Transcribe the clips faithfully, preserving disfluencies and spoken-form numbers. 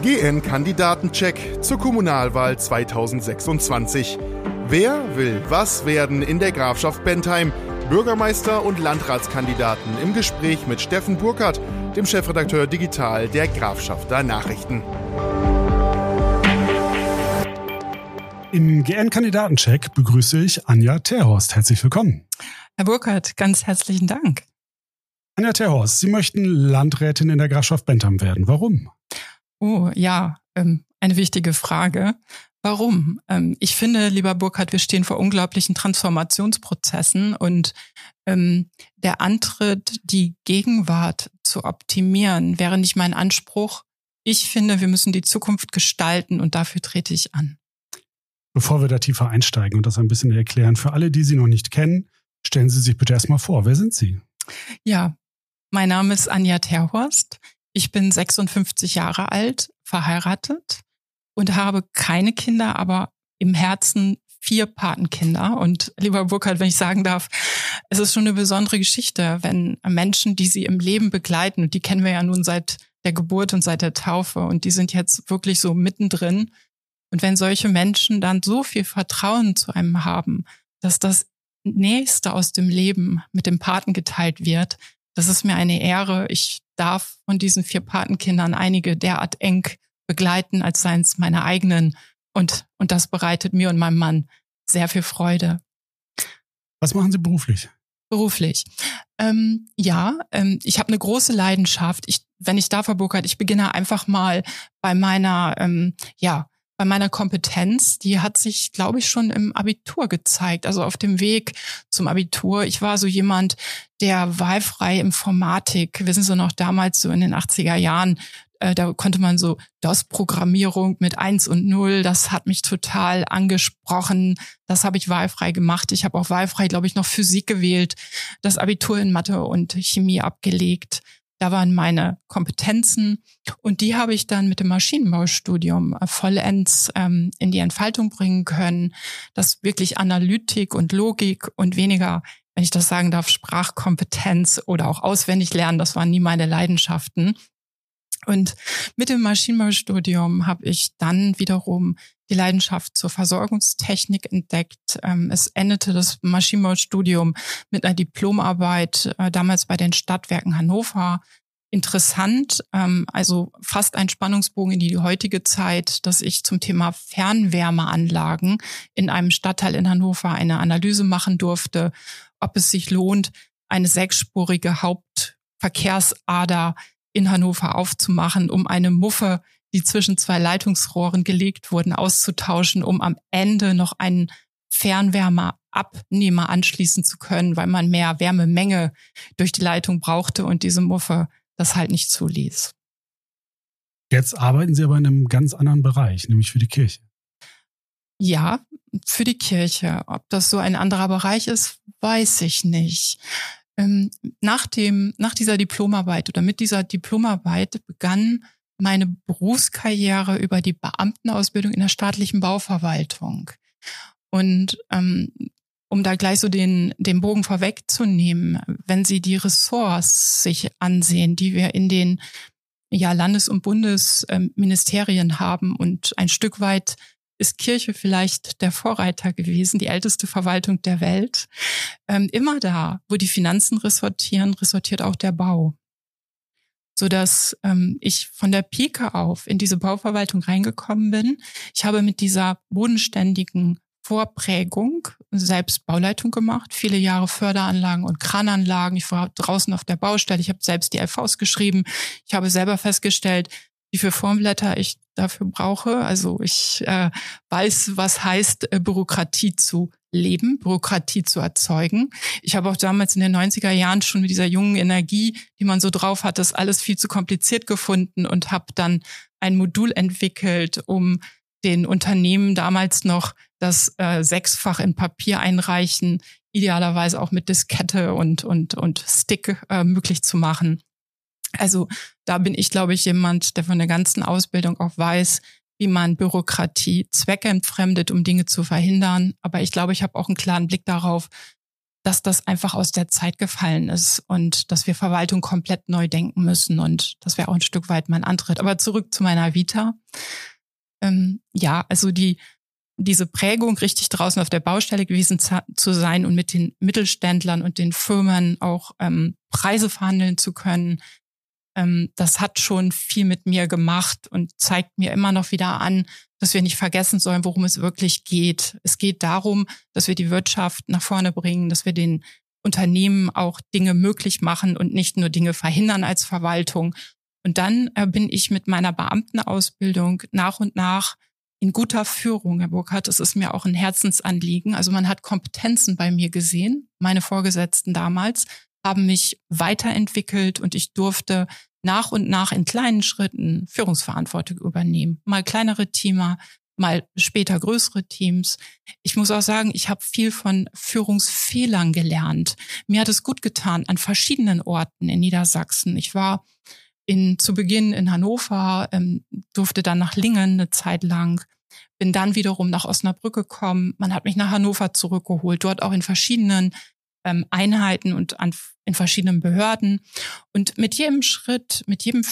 G N-Kandidatencheck zur Kommunalwahl zweitausendsechsundzwanzig. Wer will was werden in der Grafschaft Bentheim? Bürgermeister und Landratskandidaten im Gespräch mit Steffen Burkhardt, dem Chefredakteur Digital der Grafschafter Nachrichten. Im G N-Kandidatencheck begrüße ich Anja Terhorst. Herzlich willkommen. Herr Burkhardt, ganz herzlichen Dank. Anja Terhorst, Sie möchten Landrätin in der Grafschaft Bentheim werden. Warum? Oh ja, ähm, eine wichtige Frage. Warum? Ähm, ich finde, lieber Burkhardt, wir stehen vor unglaublichen Transformationsprozessen und ähm, der Antritt, die Gegenwart zu optimieren, wäre nicht mein Anspruch. Ich finde, wir müssen die Zukunft gestalten und dafür trete ich an. Bevor wir da tiefer einsteigen und das ein bisschen erklären, für alle, die Sie noch nicht kennen, stellen Sie sich bitte erstmal vor. Wer sind Sie? Ja, mein Name ist Anja Terhorst. Ich bin sechsundfünfzig Jahre alt, verheiratet und habe keine Kinder, aber im Herzen vier Patenkinder. Und lieber Burkhardt, wenn ich sagen darf, es ist schon eine besondere Geschichte, wenn Menschen, die Sie im Leben begleiten, und die kennen wir ja nun seit der Geburt und seit der Taufe, und die sind jetzt wirklich so mittendrin. Und wenn solche Menschen dann so viel Vertrauen zu einem haben, dass das Nächste aus dem Leben mit dem Paten geteilt wird, das ist mir eine Ehre. Ich darf von diesen vier Patenkindern einige derart eng begleiten, als seien es meine eigenen. Und, und das bereitet mir und meinem Mann sehr viel Freude. Was machen Sie beruflich? Beruflich. Ähm, ja, ähm, ich habe eine große Leidenschaft. Ich, wenn ich darf, Herr Burkhardt, ich beginne einfach mal bei meiner, ähm, ja, bei meiner Kompetenz. Die hat sich, glaube ich, schon im Abitur gezeigt. Also auf dem Weg zum Abitur. Ich war so jemand, der wahlfrei Informatik, wissen Sie noch, damals so in den achtziger Jahren, äh, da konnte man so DOS-Programmierung mit eins und null, das hat mich total angesprochen. Das habe ich wahlfrei gemacht. Ich habe auch wahlfrei, glaube ich, noch Physik gewählt, das Abitur in Mathe und Chemie abgelegt. Da waren meine Kompetenzen und die habe ich dann mit dem Maschinenbaustudium vollends ähm, in die Entfaltung bringen können, dass wirklich Analytik und Logik und weniger, wenn ich das sagen darf, Sprachkompetenz oder auch auswendig lernen, das waren nie meine Leidenschaften. Und mit dem Maschinenbaustudium habe ich dann wiederum die Leidenschaft zur Versorgungstechnik entdeckt. Es endete das Maschinenbaustudium mit einer Diplomarbeit, damals bei den Stadtwerken Hannover. Interessant, also fast ein Spannungsbogen in die heutige Zeit, dass ich zum Thema Fernwärmeanlagen in einem Stadtteil in Hannover eine Analyse machen durfte, ob es sich lohnt, eine sechsspurige Hauptverkehrsader in Hannover aufzumachen, um eine Muffe, die zwischen zwei Leitungsrohren gelegt wurden, auszutauschen, um am Ende noch einen Fernwärmeabnehmer anschließen zu können, weil man mehr Wärmemenge durch die Leitung brauchte und diese Muffe das halt nicht zuließ. Jetzt arbeiten Sie aber in einem ganz anderen Bereich, nämlich für die Kirche. Ja, für die Kirche. Ob das so ein anderer Bereich ist, weiß ich nicht. Nach dem, nach dieser Diplomarbeit oder mit dieser Diplomarbeit begann meine Berufskarriere über die Beamtenausbildung in der staatlichen Bauverwaltung. Und ähm, um da gleich so den, den Bogen vorwegzunehmen, wenn Sie die Ressorts sich ansehen, die wir in den ja, Landes- und Bundesministerien haben, und ein Stück weit ist Kirche vielleicht der Vorreiter gewesen, die älteste Verwaltung der Welt. Ähm, immer da, wo die Finanzen ressortieren, ressortiert auch der Bau. Sodass ähm, ich von der Pike auf in diese Bauverwaltung reingekommen bin. Ich habe mit dieser bodenständigen Vorprägung selbst Bauleitung gemacht, viele Jahre Förderanlagen und Krananlagen. Ich war draußen auf der Baustelle, ich habe selbst die L Vs geschrieben. Ich habe selber festgestellt, wie viele Formblätter ich dafür brauche. Also ich äh, weiß, was heißt, äh, Bürokratie zu leben, Bürokratie zu erzeugen. Ich habe auch damals in den neunziger Jahren schon mit dieser jungen Energie, die man so drauf hat, das alles viel zu kompliziert gefunden und habe dann ein Modul entwickelt, um den Unternehmen damals noch das äh, sechsfach in Papier einreichen, idealerweise auch mit Diskette und und und Stick äh, möglich zu machen. Also da bin ich, glaube ich, jemand, der von der ganzen Ausbildung auch weiß, wie man Bürokratie zweckentfremdet, um Dinge zu verhindern. Aber ich glaube, ich habe auch einen klaren Blick darauf, dass das einfach aus der Zeit gefallen ist und dass wir Verwaltung komplett neu denken müssen. Und das wäre auch ein Stück weit mein Antritt. Aber zurück zu meiner Vita. Ähm, ja, also die diese Prägung, richtig draußen auf der Baustelle gewesen zu sein und mit den Mittelständlern und den Firmen auch ähm, Preise verhandeln zu können, ähm, das hat schon viel mit mir gemacht und zeigt mir immer noch wieder an, dass wir nicht vergessen sollen, worum es wirklich geht. Es geht darum, dass wir die Wirtschaft nach vorne bringen, dass wir den Unternehmen auch Dinge möglich machen und nicht nur Dinge verhindern als Verwaltung. Und dann äh, bin ich mit meiner Beamtenausbildung nach und nach in guter Führung, Herr Burkhardt, das ist mir auch ein Herzensanliegen. Also man hat Kompetenzen bei mir gesehen. Meine Vorgesetzten damals haben mich weiterentwickelt und ich durfte nach und nach in kleinen Schritten Führungsverantwortung übernehmen. Mal kleinere Teams, mal später größere Teams. Ich muss auch sagen, ich habe viel von Führungsfehlern gelernt. Mir hat es gut getan an verschiedenen Orten in Niedersachsen. Ich war in, zu Beginn in Hannover, ähm, durfte dann nach Lingen eine Zeit lang, bin dann wiederum nach Osnabrück gekommen. Man hat mich nach Hannover zurückgeholt, dort auch in verschiedenen ähm, Einheiten und an, in verschiedenen Behörden. Und mit jedem Schritt, mit jedem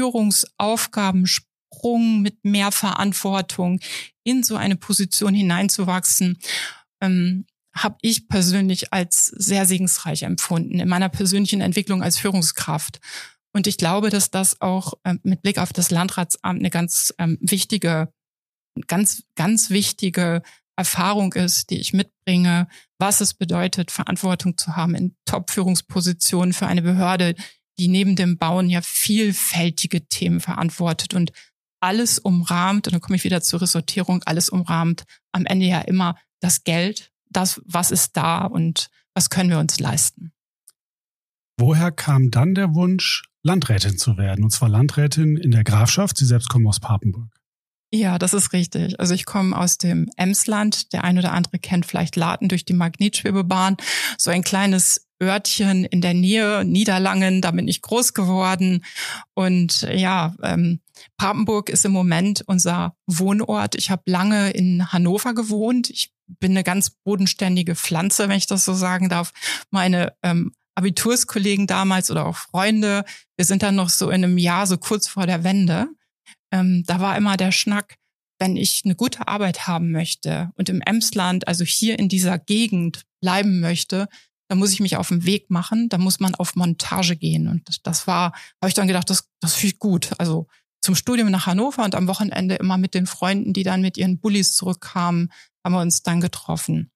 Führungsaufgabensprung, mit mehr Verantwortung in so eine Position hineinzuwachsen, ähm, habe ich persönlich als sehr segensreich empfunden in meiner persönlichen Entwicklung als Führungskraft. Und ich glaube, dass das auch ähm, mit Blick auf das Landratsamt eine ganz ähm, wichtige, ganz, ganz wichtige Erfahrung ist, die ich mitbringe, was es bedeutet, Verantwortung zu haben in Top-Führungspositionen für eine Behörde, die neben dem Bauen ja vielfältige Themen verantwortet und alles umrahmt, und dann komme ich wieder zur Ressortierung, alles umrahmt am Ende ja immer das Geld, das, was ist da und was können wir uns leisten. Woher kam dann der Wunsch, Landrätin zu werden? Und zwar Landrätin in der Grafschaft. Sie selbst kommen aus Papenburg. Ja, das ist richtig. Also ich komme aus dem Emsland. Der ein oder andere kennt vielleicht Laten durch die Magnetschwebebahn. So ein kleines Örtchen in der Nähe, Niederlangen, da bin ich groß geworden. Und ja, ähm, Papenburg ist im Moment unser Wohnort. Ich habe lange in Hannover gewohnt. Ich bin eine ganz bodenständige Pflanze, wenn ich das so sagen darf. Meine ähm, Abiturskollegen damals oder auch Freunde, wir sind dann noch so in einem Jahr, so kurz vor der Wende. Ähm, da war immer der Schnack, wenn ich eine gute Arbeit haben möchte und im Emsland, also hier in dieser Gegend bleiben möchte, dann muss ich mich auf den Weg machen, da muss man auf Montage gehen. Und das, das war, habe ich dann gedacht, das, das finde ich gut. Also zum Studium nach Hannover und am Wochenende immer mit den Freunden, die dann mit ihren Bullis zurückkamen, haben wir uns dann getroffen.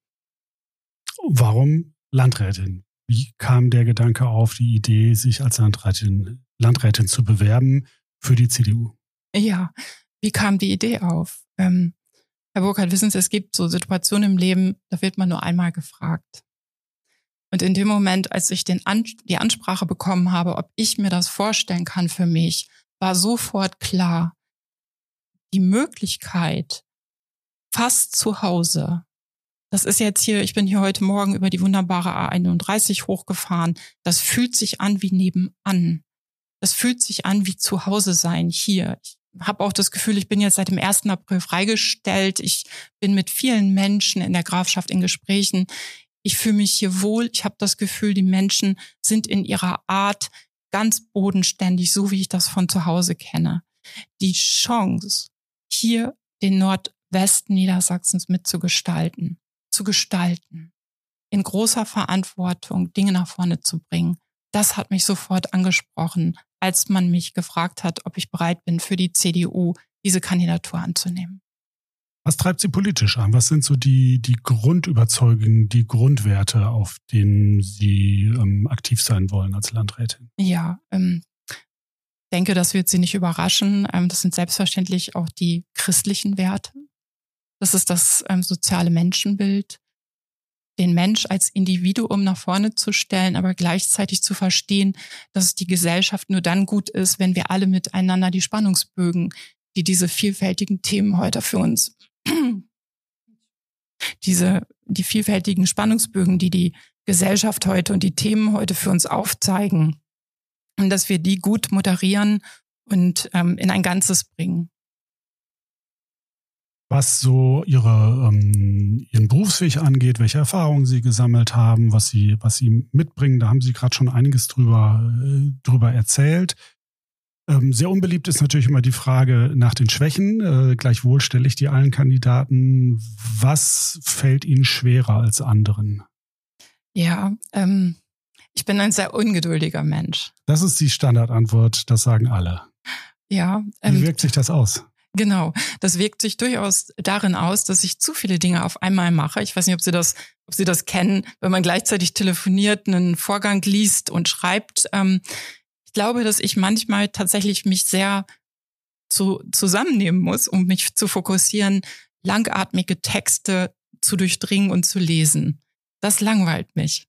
Warum Landrätin? Wie kam der Gedanke auf, die Idee, sich als Landrätin, Landrätin zu bewerben für die C D U? Ja, wie kam die Idee auf? Ähm, Herr Burkhardt, wissen Sie, es gibt so Situationen im Leben, da wird man nur einmal gefragt. Und in dem Moment, als ich den An- die Ansprache bekommen habe, ob ich mir das vorstellen kann für mich, war sofort klar, die Möglichkeit, fast zu Hause. Das ist jetzt hier, ich bin hier heute Morgen über die wunderbare A einunddreißig hochgefahren. Das fühlt sich an wie nebenan. Das fühlt sich an wie zu Hause sein hier. Ich habe auch das Gefühl, ich bin jetzt seit dem ersten April freigestellt. Ich bin mit vielen Menschen in der Grafschaft in Gesprächen. Ich fühle mich hier wohl. Ich habe das Gefühl, die Menschen sind in ihrer Art ganz bodenständig, so wie ich das von zu Hause kenne. Die Chance, hier den Nordwesten Niedersachsens mitzugestalten, zu gestalten, in großer Verantwortung Dinge nach vorne zu bringen, das hat mich sofort angesprochen, als man mich gefragt hat, ob ich bereit bin, für die C D U diese Kandidatur anzunehmen. Was treibt Sie politisch an? Was sind so die, die Grundüberzeugungen, die Grundwerte, auf denen Sie ähm, aktiv sein wollen als Landrätin? Ja, ähm, denke, das wird Sie nicht überraschen. Ähm, das sind selbstverständlich auch die christlichen Werte. Das ist das ähm, soziale Menschenbild, den Mensch als Individuum nach vorne zu stellen, aber gleichzeitig zu verstehen, dass die Gesellschaft nur dann gut ist, wenn wir alle miteinander die Spannungsbögen, die diese vielfältigen Themen heute für uns, diese, die vielfältigen Spannungsbögen, die die Gesellschaft heute und die Themen heute für uns aufzeigen, und dass wir die gut moderieren und ähm, in ein Ganzes bringen. was so ihre, ähm, ihren Berufsweg angeht, welche Erfahrungen sie gesammelt haben, was sie, was sie mitbringen. Da haben Sie gerade schon einiges drüber, äh, drüber erzählt. Ähm, sehr unbeliebt ist natürlich immer die Frage nach den Schwächen. Äh, gleichwohl stelle ich die allen Kandidaten. Was fällt Ihnen schwerer als anderen? Ja, ähm, ich bin ein sehr ungeduldiger Mensch. Das ist die Standardantwort, das sagen alle. Ja. Ähm, Wie wirkt sich das aus? Genau, das wirkt sich durchaus darin aus, dass ich zu viele Dinge auf einmal mache. Ich weiß nicht, ob Sie das, ob Sie das kennen, wenn man gleichzeitig telefoniert, einen Vorgang liest und schreibt. Ähm, ich glaube, dass ich manchmal tatsächlich mich sehr zu, zusammennehmen muss, um mich zu fokussieren, langatmige Texte zu durchdringen und zu lesen. Das langweilt mich.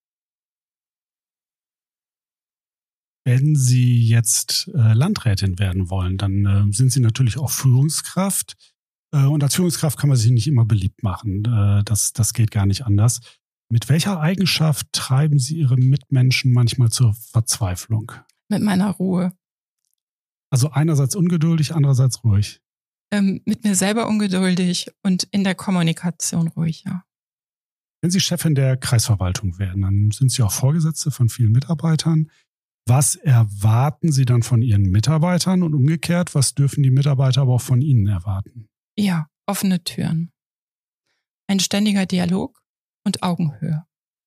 Wenn Sie jetzt äh, Landrätin werden wollen, dann äh, sind Sie natürlich auch Führungskraft. Äh, und als Führungskraft kann man sich nicht immer beliebt machen. Äh, das, das geht gar nicht anders. Mit welcher Eigenschaft treiben Sie Ihre Mitmenschen manchmal zur Verzweiflung? Mit meiner Ruhe. Also einerseits ungeduldig, andererseits ruhig. Ähm, mit mir selber ungeduldig und in der Kommunikation ruhig, ja. Wenn Sie Chefin der Kreisverwaltung werden, dann sind Sie auch Vorgesetzte von vielen Mitarbeitern. Was erwarten Sie dann von Ihren Mitarbeitern und umgekehrt, was dürfen die Mitarbeiter aber auch von Ihnen erwarten? Ja, offene Türen. Ein ständiger Dialog und Augenhöhe.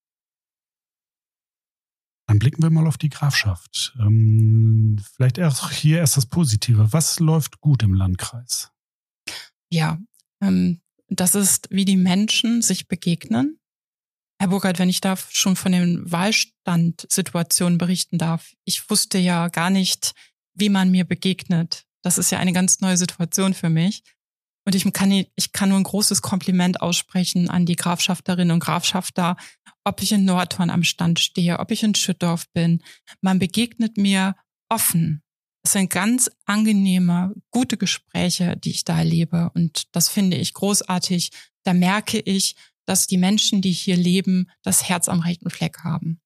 Dann blicken wir mal auf die Grafschaft. Ähm, vielleicht auch hier erst das Positive. Was läuft gut im Landkreis? Ja, ähm, das ist, wie die Menschen sich begegnen. Herr Burkhardt, wenn ich da schon von den Wahlstandsituationen berichten darf. Ich wusste ja gar nicht, wie man mir begegnet. Das ist ja eine ganz neue Situation für mich. Und ich kann, ich kann nur ein großes Kompliment aussprechen an die Grafschafterinnen und Grafschafter, ob ich in Nordhorn am Stand stehe, ob ich in Schüttorf bin. Man begegnet mir offen. Es sind ganz angenehme, gute Gespräche, die ich da erlebe. Und das finde ich großartig. Da merke ich, dass die Menschen, die hier leben, das Herz am rechten Fleck haben.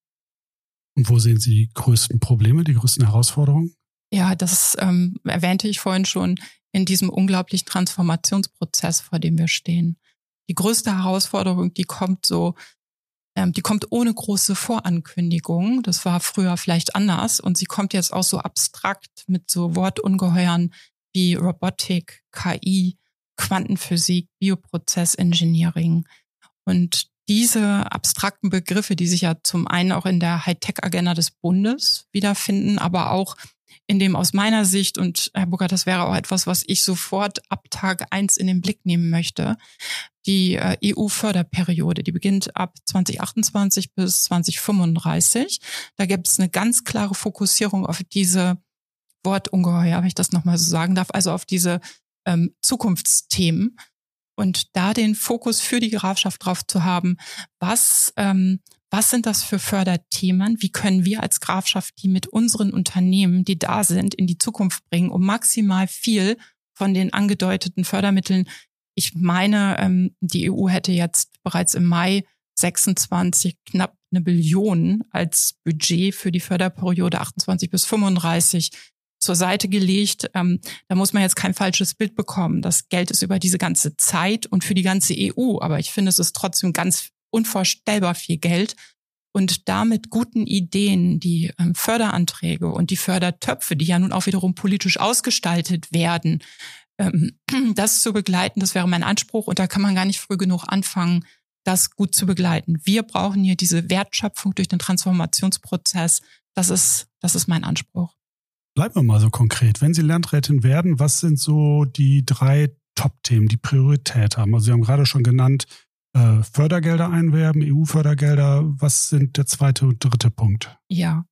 Und wo sehen Sie die größten Probleme, die größten Herausforderungen? Ja, das ähm, erwähnte ich vorhin schon in diesem unglaublichen Transformationsprozess, vor dem wir stehen. Die größte Herausforderung, die kommt so, ähm, die kommt ohne große Vorankündigung. Das war früher vielleicht anders und sie kommt jetzt auch so abstrakt mit so Wortungeheuern wie Robotik, K I, Quantenphysik, Bioprozessengineering. Und diese abstrakten Begriffe, die sich ja zum einen auch in der Hightech-Agenda des Bundes wiederfinden, aber auch in dem aus meiner Sicht, und Herr Burkhardt, das wäre auch etwas, was ich sofort ab Tag eins in den Blick nehmen möchte, die äh, E U-Förderperiode, die beginnt ab zwanzig achtundzwanzig bis zwanzig fünfunddreißig. Da gibt es eine ganz klare Fokussierung auf diese Wortungeheuer, wenn ich das nochmal so sagen darf, also auf diese ähm, Zukunftsthemen. Und da den Fokus für die Grafschaft drauf zu haben, was, ähm, was sind das für Förderthemen? Wie können wir als Grafschaft die mit unseren Unternehmen, die da sind, in die Zukunft bringen, um maximal viel von den angedeuteten Fördermitteln? Ich meine, ähm, die E U hätte jetzt bereits im Mai sechsundzwanzig knapp eine Billion als Budget für die Förderperiode achtundzwanzig bis fünfunddreißig zur Seite gelegt. Ähm, da muss man jetzt kein falsches Bild bekommen. Das Geld ist über diese ganze Zeit und für die ganze E U. Aber ich finde, es ist trotzdem ganz unvorstellbar viel Geld. Und damit guten Ideen, die ähm, Förderanträge und die Fördertöpfe, die ja nun auch wiederum politisch ausgestaltet werden, ähm, das zu begleiten, das wäre mein Anspruch. Und da kann man gar nicht früh genug anfangen, das gut zu begleiten. Wir brauchen hier diese Wertschöpfung durch den Transformationsprozess. Das ist, das ist mein Anspruch. Bleiben wir mal so konkret. Wenn Sie Landrätin werden, was sind so die drei Top-Themen, die Priorität haben? Also Sie haben gerade schon genannt, äh, Fördergelder einwerben, E U-Fördergelder. Was sind der zweite und dritte Punkt? Ja,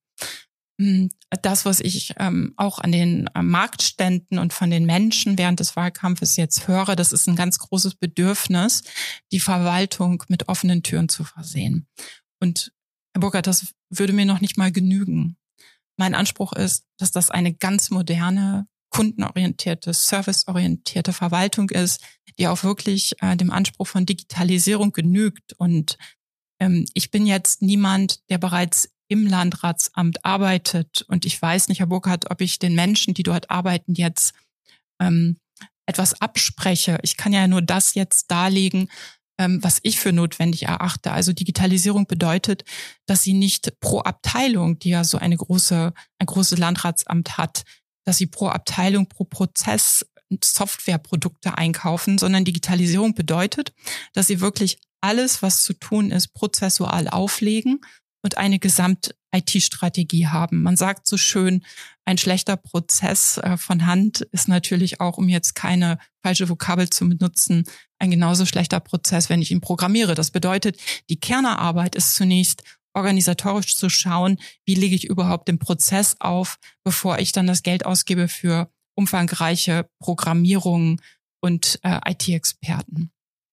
das, was ich ähm, auch an den äh, Marktständen und von den Menschen während des Wahlkampfes jetzt höre, das ist ein ganz großes Bedürfnis, die Verwaltung mit offenen Türen zu versehen. Und Herr Burkhardt, das würde mir noch nicht mal genügen. Mein Anspruch ist, dass das eine ganz moderne, kundenorientierte, serviceorientierte Verwaltung ist, die auch wirklich äh, dem Anspruch von Digitalisierung genügt. Und ähm, ich bin jetzt niemand, der bereits im Landratsamt arbeitet. Und ich weiß nicht, Herr Burkhardt, ob ich den Menschen, die dort arbeiten, jetzt ähm, etwas abspreche. Ich kann ja nur das jetzt darlegen, ähm, was ich für notwendig erachte. Also Digitalisierung bedeutet, dass sie nicht pro Abteilung, die ja so eine große, ein großes Landratsamt hat, dass sie pro Abteilung, pro Prozess Softwareprodukte einkaufen, sondern Digitalisierung bedeutet, dass sie wirklich alles, was zu tun ist, prozessual auflegen und eine Gesamt-I T-Strategie haben. Man sagt so schön, ein schlechter Prozess äh, von Hand ist natürlich auch, um jetzt keine falsche Vokabel zu benutzen, ein genauso schlechter Prozess, wenn ich ihn programmiere. Das bedeutet, die Kernarbeit ist zunächst organisatorisch zu schauen, wie lege ich überhaupt den Prozess auf, bevor ich dann das Geld ausgebe für umfangreiche Programmierung und äh, I T-Experten.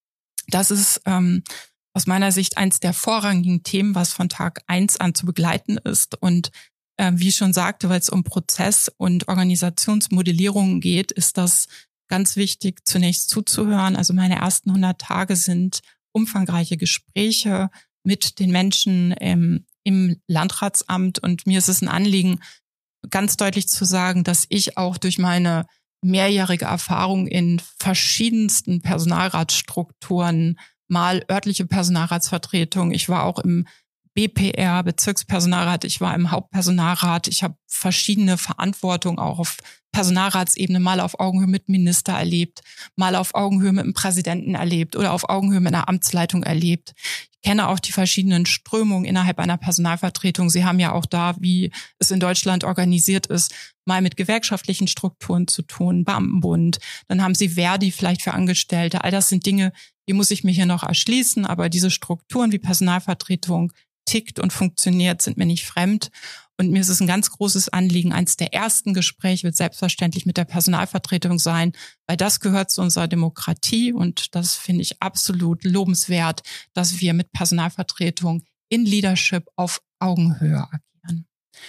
Das ist ähm, aus meiner Sicht eins der vorrangigen Themen, was von Tag eins an zu begleiten ist. Und äh, wie ich schon sagte, weil es um Prozess- und Organisationsmodellierungen geht, ist das ganz wichtig, zunächst zuzuhören. Also meine ersten hundert Tage sind umfangreiche Gespräche mit den Menschen im, im Landratsamt. Und mir ist es ein Anliegen, ganz deutlich zu sagen, dass ich auch durch meine mehrjährige Erfahrung in verschiedensten Personalratsstrukturen, mal örtliche Personalratsvertretung, ich war auch im B P R, Bezirkspersonalrat, ich war im Hauptpersonalrat, ich habe verschiedene Verantwortungen auch auf Personalratsebene, mal auf Augenhöhe mit Minister erlebt, mal auf Augenhöhe mit dem Präsidenten erlebt oder auf Augenhöhe mit einer Amtsleitung erlebt. Ich kenne auch die verschiedenen Strömungen innerhalb einer Personalvertretung. Sie haben ja auch da, wie es in Deutschland organisiert ist, mal mit gewerkschaftlichen Strukturen zu tun, Beamtenbund. Dann haben Sie Verdi vielleicht für Angestellte. All das sind Dinge, die muss ich mir hier noch erschließen. Aber diese Strukturen wie Personalvertretung tickt und funktioniert, sind mir nicht fremd. Und mir ist es ein ganz großes Anliegen, eines der ersten Gespräche wird selbstverständlich mit der Personalvertretung sein, weil das gehört zu unserer Demokratie und das finde ich absolut lobenswert, dass wir mit Personalvertretung in Leadership auf Augenhöhe agieren.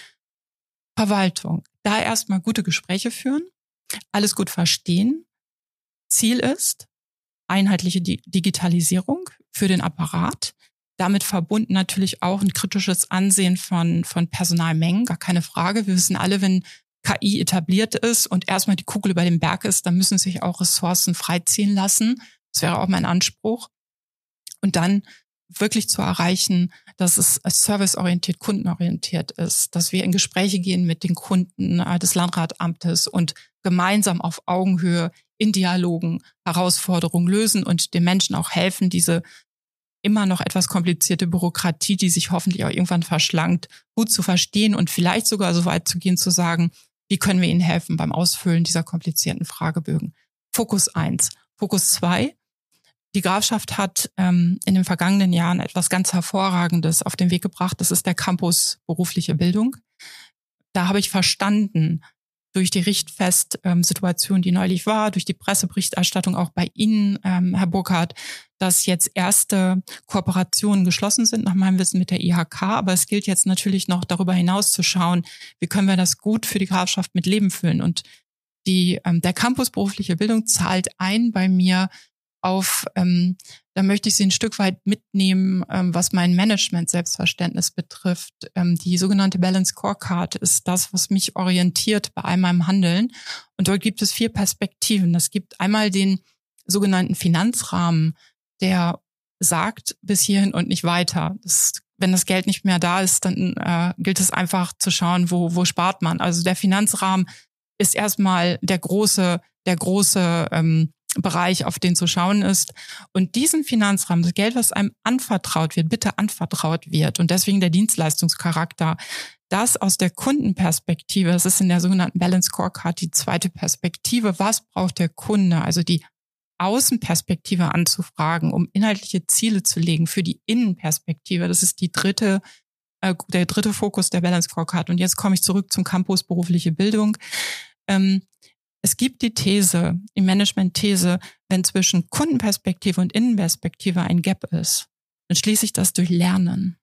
Verwaltung. Da erstmal gute Gespräche führen, alles gut verstehen. Ziel ist einheitliche Digitalisierung für den Apparat. Damit verbunden natürlich auch ein kritisches Ansehen von, von Personalmengen, gar keine Frage. Wir wissen alle, wenn K I etabliert ist und erstmal die Kugel über dem Berg ist, dann müssen sich auch Ressourcen freiziehen lassen. Das wäre auch mein Anspruch. Und dann wirklich zu erreichen, dass es serviceorientiert, kundenorientiert ist, dass wir in Gespräche gehen mit den Kunden des Landratsamtes und gemeinsam auf Augenhöhe in Dialogen Herausforderungen lösen und den Menschen auch helfen, diese immer noch etwas komplizierte Bürokratie, die sich hoffentlich auch irgendwann verschlankt, gut zu verstehen und vielleicht sogar so weit zu gehen, zu sagen, wie können wir Ihnen helfen beim Ausfüllen dieser komplizierten Fragebögen. Fokus eins. Fokus zwei. Die Grafschaft hat ähm, in den vergangenen Jahren etwas ganz Hervorragendes auf den Weg gebracht. Das ist der Campus berufliche Bildung. Da habe ich verstanden, durch die Richtfest-Situation, die neulich war, durch die Presseberichterstattung auch bei Ihnen, ähm, Herr Burkhardt, dass jetzt erste Kooperationen geschlossen sind, nach meinem Wissen mit der I H K. Aber es gilt jetzt natürlich noch darüber hinaus zu schauen, wie können wir das gut für die Grafschaft mit Leben füllen. Und die ähm, der Campus berufliche Bildung zahlt ein bei mir auf, ähm, da möchte ich Sie ein Stück weit mitnehmen, ähm, was mein Management-Selbstverständnis betrifft. Ähm, die sogenannte Balance Scorecard ist das, was mich orientiert bei all meinem Handeln. Und dort gibt es vier Perspektiven. Es gibt einmal den sogenannten Finanzrahmen, der sagt bis hierhin und nicht weiter. Das, wenn das Geld nicht mehr da ist, dann äh, gilt es einfach zu schauen, wo, wo spart man. Also der Finanzrahmen ist erstmal der große, der große ähm, Bereich, auf den zu schauen ist. Und diesen Finanzrahmen, das Geld, was einem anvertraut wird, bitte anvertraut wird und deswegen der Dienstleistungscharakter, das aus der Kundenperspektive, das ist in der sogenannten Balance Scorecard die zweite Perspektive, was braucht der Kunde, also die Außenperspektive anzufragen, um inhaltliche Ziele zu legen für die Innenperspektive. Das ist die dritte, äh, der dritte Fokus der Balance Scorecard. Und jetzt komme ich zurück zum Campus berufliche Bildung. Ähm, Es gibt die These, die Management-These, wenn zwischen Kundenperspektive und Innenperspektive ein Gap ist, dann schließe ich das durch Lernen.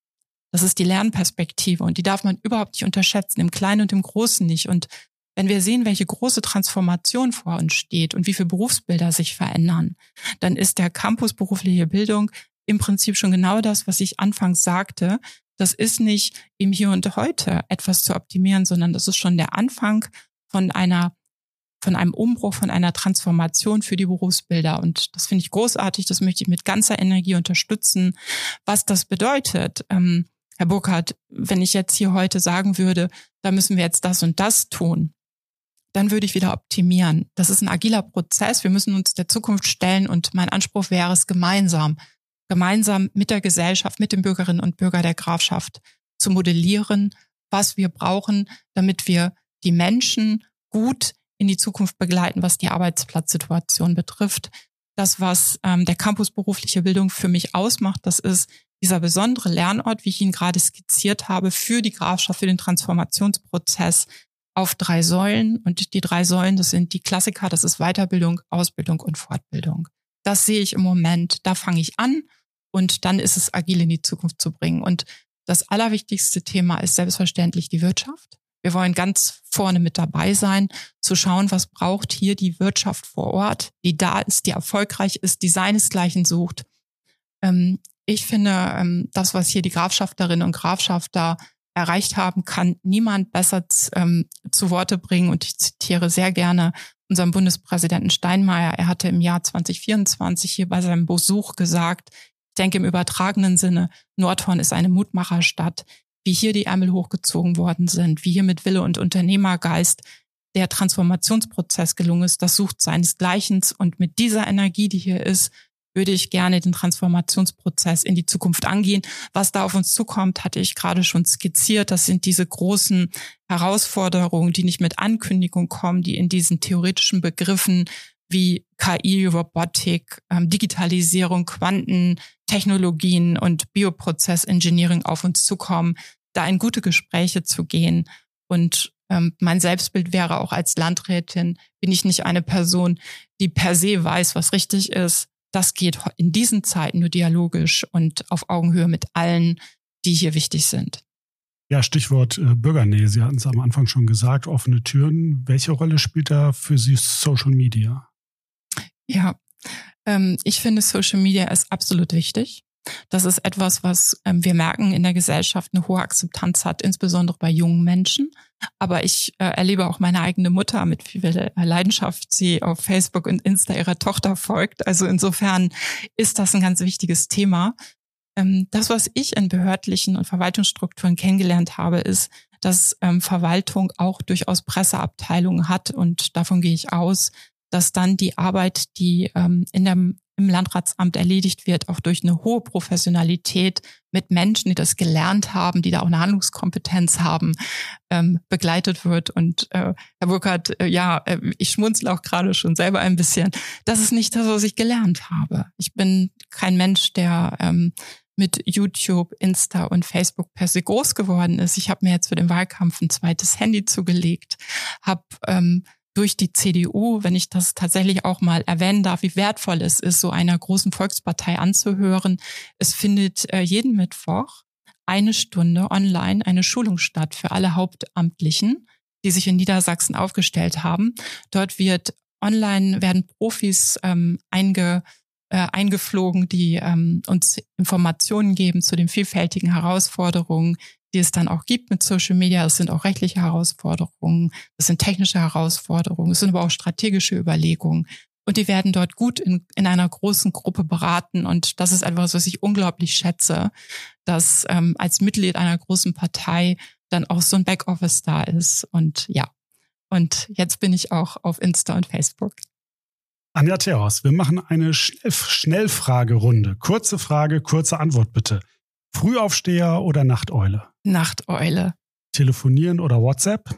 Das ist die Lernperspektive und die darf man überhaupt nicht unterschätzen, im Kleinen und im Großen nicht. Und wenn wir sehen, welche große Transformation vor uns steht und wie viele Berufsbilder sich verändern, dann ist der Campus berufliche Bildung im Prinzip schon genau das, was ich anfangs sagte. Das ist nicht im Hier und Heute etwas zu optimieren, sondern das ist schon der Anfang von einer von einem Umbruch, von einer Transformation für die Berufsbilder. Und das finde ich großartig, das möchte ich mit ganzer Energie unterstützen. Was das bedeutet, ähm, Herr Burkhardt, wenn ich jetzt hier heute sagen würde, da müssen wir jetzt das und das tun, dann würde ich wieder optimieren. Das ist ein agiler Prozess. Wir müssen uns der Zukunft stellen und mein Anspruch wäre es, gemeinsam, gemeinsam mit der Gesellschaft, mit den Bürgerinnen und Bürgern der Grafschaft zu modellieren, was wir brauchen, damit wir die Menschen gut in die Zukunft begleiten, was die Arbeitsplatzsituation betrifft. Das, was ähm, der Campus berufliche Bildung für mich ausmacht, das ist dieser besondere Lernort, wie ich ihn gerade skizziert habe, für die Grafschaft, für den Transformationsprozess, auf drei Säulen. Und die drei Säulen, das sind die Klassiker, das ist Weiterbildung, Ausbildung und Fortbildung. Das sehe ich im Moment, da fange ich an und dann ist es agil in die Zukunft zu bringen. Und das allerwichtigste Thema ist selbstverständlich die Wirtschaft. Wir wollen ganz vorne mit dabei sein, zu schauen, was braucht hier die Wirtschaft vor Ort, die da ist, die erfolgreich ist, die seinesgleichen sucht. Ich finde, das, was hier die Grafschafterinnen und Grafschafter erreicht haben, kann niemand besser ähm, zu Worte bringen. Und ich zitiere sehr gerne unseren Bundespräsidenten Steinmeier. Er hatte im Jahr zwanzig vierundzwanzig hier bei seinem Besuch gesagt, ich denke im übertragenen Sinne, Nordhorn ist eine Mutmacherstadt, wie hier die Ärmel hochgezogen worden sind, wie hier mit Wille und Unternehmergeist der Transformationsprozess gelungen ist. Das sucht seinesgleichen. Und mit dieser Energie, die hier ist, würde ich gerne den Transformationsprozess in die Zukunft angehen. Was da auf uns zukommt, hatte ich gerade schon skizziert. Das sind diese großen Herausforderungen, die nicht mit Ankündigung kommen, die in diesen theoretischen Begriffen wie K I, Robotik, ähm, Digitalisierung, Quantentechnologien und Bioprozessengineering auf uns zukommen, da in gute Gespräche zu gehen. Und ähm, mein Selbstbild wäre auch als Landrätin, bin ich nicht eine Person, die per se weiß, was richtig ist. Das geht in diesen Zeiten nur dialogisch und auf Augenhöhe mit allen, die hier wichtig sind. Ja, Stichwort äh, Bürgernähe. Sie hatten es am Anfang schon gesagt, offene Türen. Welche Rolle spielt da für Sie Social Media? Ja, ähm, ich finde, Social Media ist absolut wichtig. Das ist etwas, was ähm, wir merken in der Gesellschaft eine hohe Akzeptanz hat, insbesondere bei jungen Menschen. Aber ich äh, erlebe auch meine eigene Mutter, mit wie viel Leidenschaft sie auf Facebook und Insta ihrer Tochter folgt. Also insofern ist das ein ganz wichtiges Thema. Ähm, das, was ich in behördlichen und Verwaltungsstrukturen kennengelernt habe, ist, dass ähm, Verwaltung auch durchaus Presseabteilungen hat. Und davon gehe ich aus, dass dann die Arbeit, die ähm, in dem im Landratsamt erledigt wird, auch durch eine hohe Professionalität mit Menschen, die das gelernt haben, die da auch eine Handlungskompetenz haben, ähm, begleitet wird. Und äh, Herr Burkhardt, äh, ja, äh, ich schmunzle auch gerade schon selber ein bisschen. Das ist nicht das, was ich gelernt habe. Ich bin kein Mensch, der ähm, mit YouTube, Insta und Facebook per se groß geworden ist. Ich habe mir jetzt für den Wahlkampf ein zweites Handy zugelegt, habe ähm, durch die C D U, wenn ich das tatsächlich auch mal erwähnen darf, wie wertvoll es ist, so einer großen Volkspartei anzuhören. Es findet äh, jeden Mittwoch eine Stunde online eine Schulung statt für alle Hauptamtlichen, die sich in Niedersachsen aufgestellt haben. Dort wird online, werden Profis ähm, einge, äh, eingeflogen, die ähm, uns Informationen geben zu den vielfältigen Herausforderungen, die es dann auch gibt mit Social Media. Es sind auch rechtliche Herausforderungen, es sind technische Herausforderungen, es sind aber auch strategische Überlegungen. Und die werden dort gut in, in einer großen Gruppe beraten. Und das ist etwas, was ich unglaublich schätze, dass ähm, als Mitglied einer großen Partei dann auch so ein Backoffice da ist. Und ja, und jetzt bin ich auch auf Insta und Facebook. Anja Theros, wir machen eine Schnellfragerunde. Kurze Frage, kurze Antwort bitte. Frühaufsteher oder Nachteule? Nachteule. Telefonieren oder WhatsApp?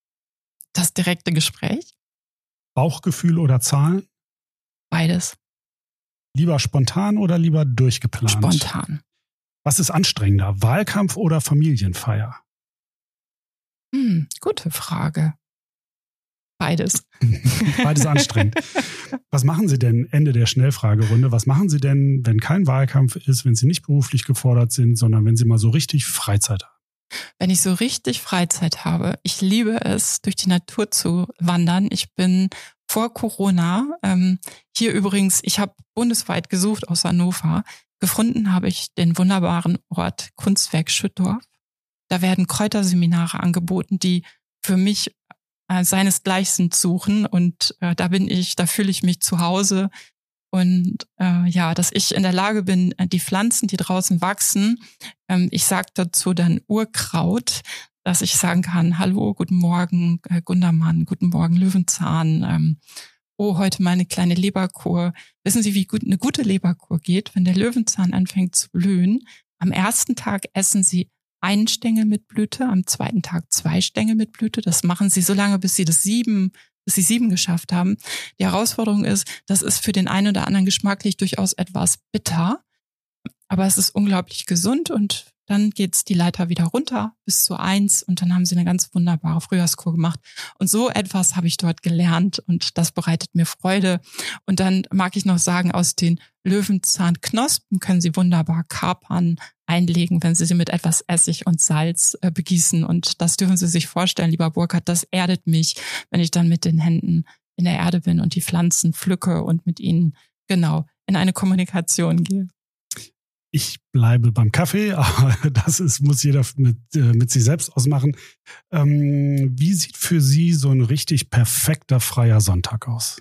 Das direkte Gespräch. Bauchgefühl oder Zahlen? Beides. Lieber spontan oder lieber durchgeplant? Spontan. Was ist anstrengender, Wahlkampf oder Familienfeier? Hm, gute Frage. Beides. Beides anstrengend. Was machen Sie denn Ende der Schnellfragerunde? Was machen Sie denn, wenn kein Wahlkampf ist, wenn Sie nicht beruflich gefordert sind, sondern wenn Sie mal so richtig Freizeit haben? Wenn ich so richtig Freizeit habe, ich liebe es, durch die Natur zu wandern. Ich bin vor Corona, ähm, hier übrigens, ich habe bundesweit gesucht aus Hannover, gefunden habe ich den wunderbaren Ort Kunstwerk Schüttorf. Da werden Kräuterseminare angeboten, die für mich äh, seinesgleichen suchen. Und äh, da bin ich, da fühle ich mich zu Hause. Und äh, ja, dass ich in der Lage bin, die Pflanzen, die draußen wachsen, ähm, ich sage dazu dann Urkraut, dass ich sagen kann, hallo, guten Morgen, äh, Gundermann, guten Morgen, Löwenzahn, ähm, oh, heute meine kleine Leberkur. Wissen Sie, wie gut eine gute Leberkur geht? Wenn der Löwenzahn anfängt zu blühen, am ersten Tag essen Sie einen Stängel mit Blüte, am zweiten Tag zwei Stängel mit Blüte. Das machen Sie so lange, bis Sie das sieben bis sie sieben geschafft haben. Die Herausforderung ist, das ist für den einen oder anderen geschmacklich durchaus etwas bitter, aber es ist unglaublich gesund und dann geht's die Leiter wieder runter bis zu eins und dann haben sie eine ganz wunderbare Frühjahrskur gemacht. Und so etwas habe ich dort gelernt und das bereitet mir Freude. Und dann mag ich noch sagen, aus den Löwenzahnknospen können Sie wunderbar Kapern einlegen, wenn Sie sie mit etwas Essig und Salz äh, begießen. Und das dürfen Sie sich vorstellen, lieber Burkhard, das erdet mich, wenn ich dann mit den Händen in der Erde bin und die Pflanzen pflücke und mit ihnen genau in eine Kommunikation gehe. Ich bleibe beim Kaffee, aber das ist, muss jeder mit, äh, mit sich selbst ausmachen. Ähm, wie sieht für Sie so ein richtig perfekter freier Sonntag aus?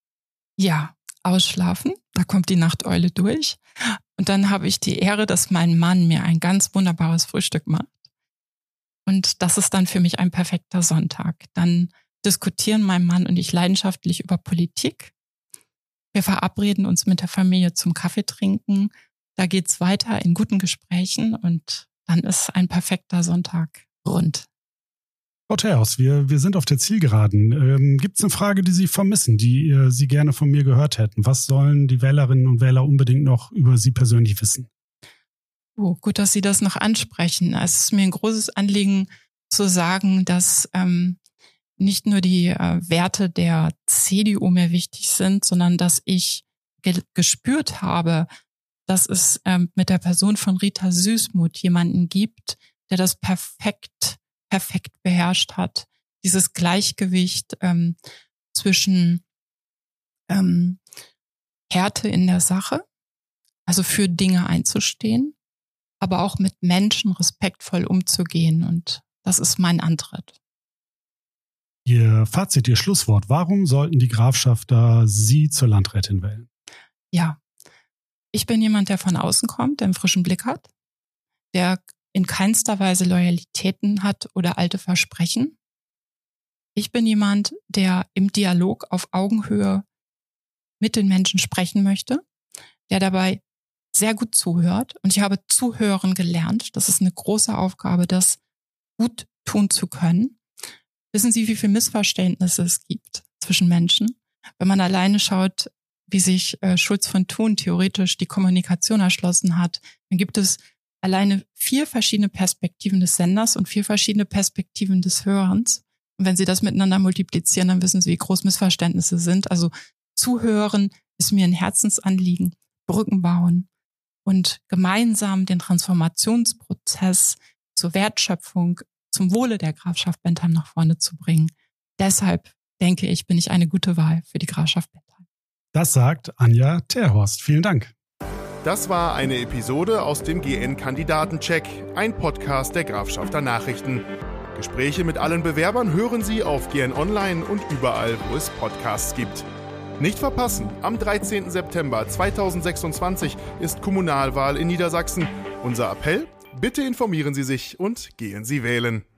Ja, ausschlafen, da kommt die Nachteule durch. Und dann habe ich die Ehre, dass mein Mann mir ein ganz wunderbares Frühstück macht. Und das ist dann für mich ein perfekter Sonntag. Dann diskutieren mein Mann und ich leidenschaftlich über Politik. Wir verabreden uns mit der Familie zum Kaffee trinken. Da geht's weiter in guten Gesprächen und dann ist ein perfekter Sonntag rund. Frau Terhaus, wir, wir sind auf der Zielgeraden. Ähm, Gibt es eine Frage, die Sie vermissen, die äh, Sie gerne von mir gehört hätten? Was sollen die Wählerinnen und Wähler unbedingt noch über Sie persönlich wissen? Oh, gut, dass Sie das noch ansprechen. Es ist mir ein großes Anliegen zu sagen, dass ähm, nicht nur die äh, Werte der C D U mir wichtig sind, sondern dass ich ge- gespürt habe, dass es ähm, mit der Person von Rita Süssmuth jemanden gibt, der das perfekt, perfekt beherrscht hat. Dieses Gleichgewicht ähm, zwischen ähm, Härte in der Sache, also für Dinge einzustehen, aber auch mit Menschen respektvoll umzugehen. Und das ist mein Antritt. Ihr Fazit, Ihr Schlusswort. Warum sollten die Grafschafter Sie zur Landrätin wählen? Ja. Ich bin jemand, der von außen kommt, der einen frischen Blick hat, der in keinster Weise Loyalitäten hat oder alte Versprechen. Ich bin jemand, der im Dialog auf Augenhöhe mit den Menschen sprechen möchte, der dabei sehr gut zuhört. Und ich habe zuhören gelernt. Das ist eine große Aufgabe, das gut tun zu können. Wissen Sie, wie viele Missverständnisse es gibt zwischen Menschen? Wenn man alleine schaut, wie sich äh, Schulz von Thun theoretisch die Kommunikation erschlossen hat, dann gibt es alleine vier verschiedene Perspektiven des Senders und vier verschiedene Perspektiven des Hörens. Und wenn Sie das miteinander multiplizieren, dann wissen Sie, wie groß Missverständnisse sind. Also zuhören ist mir ein Herzensanliegen, Brücken bauen und gemeinsam den Transformationsprozess zur Wertschöpfung, zum Wohle der Grafschaft Bentheim nach vorne zu bringen. Deshalb denke ich, bin ich eine gute Wahl für die Grafschaft Bentheim. Das sagt Anja Terhorst. Vielen Dank. Das war eine Episode aus dem G N-Kandidatencheck, ein Podcast der Grafschafter Nachrichten. Gespräche mit allen Bewerbern hören Sie auf G N Online und überall, wo es Podcasts gibt. Nicht verpassen, am dreizehnten September zweitausendsechsundzwanzig ist Kommunalwahl in Niedersachsen. Unser Appell: Bitte informieren Sie sich und gehen Sie wählen.